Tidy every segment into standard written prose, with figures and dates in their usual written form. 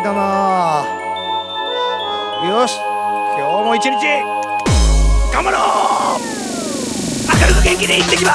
かな。よし、今日も一日頑張ろう。明るく元気にいってきます。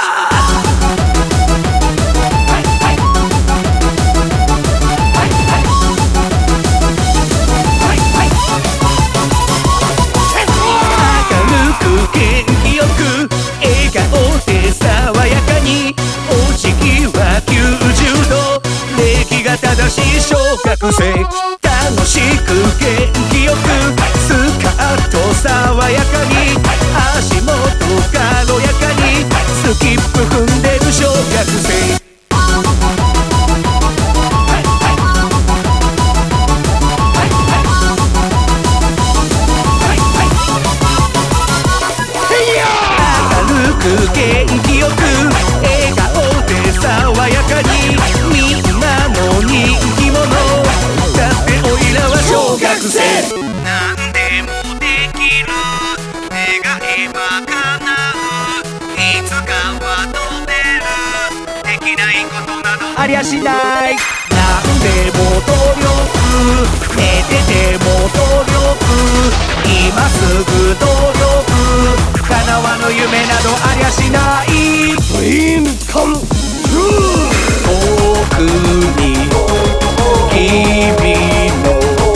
元気よく笑顔で爽やかに、お辞儀は90度、礼儀が正しい小学生。楽しく元気よくスカート爽やかに、足元軽やかにスキップ踏んでる小学生。元気よく笑顔で爽やかに、みんなの人気者だっておいらは小学生。なんでもできる、願えば叶う、いつかは飛べる、できないことなどありゃしない。なんでも努力、寝てても努力、今すぐ努力、叶わぬ夢などありゃしない。Dreams come true。 僕に君の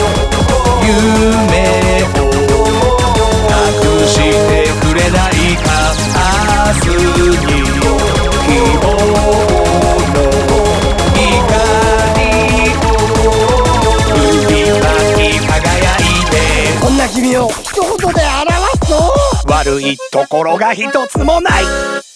夢を託してくれないか。明日に希望の光を振りまき輝いて、こんな君を一言で表すと悪いところが一つもない。